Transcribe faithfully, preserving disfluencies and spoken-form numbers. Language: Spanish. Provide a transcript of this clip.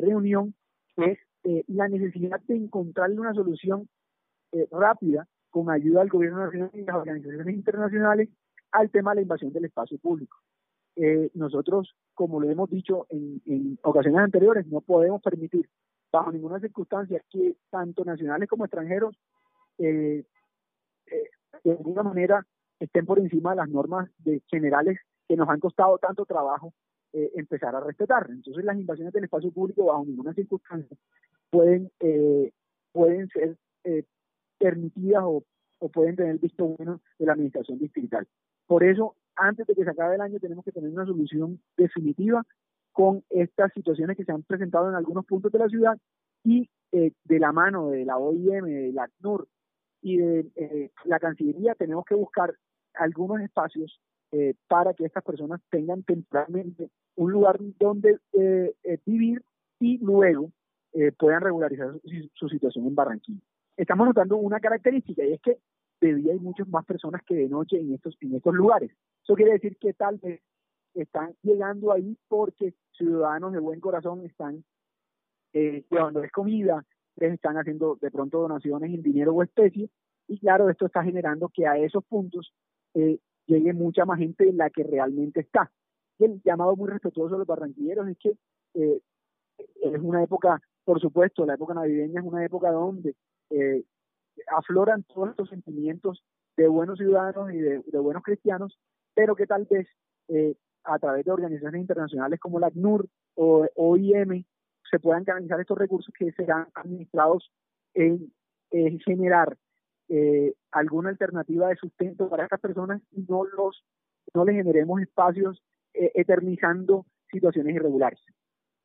reunión es eh, la necesidad de encontrarle una solución eh, rápida, con ayuda del gobierno nacional y las organizaciones internacionales, al tema de la invasión del espacio público. Eh, nosotros, como lo hemos dicho en, en ocasiones anteriores, no podemos permitir bajo ninguna circunstancia que tanto nacionales como extranjeros eh, eh, de alguna manera estén por encima de las normas de, generales que nos han costado tanto trabajo eh, empezar a respetar. Entonces las invasiones del espacio público bajo ninguna circunstancia pueden, eh, pueden ser eh, permitidas o, o pueden tener visto bueno de la administración distrital. Por eso, antes de que se acabe el año, tenemos que tener una solución definitiva con estas situaciones que se han presentado en algunos puntos de la ciudad y eh, de la mano de la O I M, de la ACNUR y de eh, la Cancillería tenemos que buscar algunos espacios eh, para que estas personas tengan temporalmente un lugar donde eh, eh, vivir y luego eh, puedan regularizar su, su situación en Barranquilla. Estamos notando una característica y es que de día hay muchas más personas que de noche en estos, en estos lugares. Eso quiere decir que tal vez están llegando ahí porque ciudadanos de buen corazón están eh, llevándoles comida, les están haciendo de pronto donaciones en dinero o especie, y claro, esto está generando que a esos puntos eh, llegue mucha más gente de la que realmente está. Y el llamado muy respetuoso de los barranquilleros es que eh, es una época, por supuesto, la época navideña es una época donde eh, afloran todos estos sentimientos de buenos ciudadanos y de, de buenos cristianos, pero que tal vez eh, a través de organizaciones internacionales como la ACNUR o O I M se puedan canalizar estos recursos que serán administrados en, en generar eh, alguna alternativa de sustento para estas personas y no los no les generemos espacios eh, eternizando situaciones irregulares.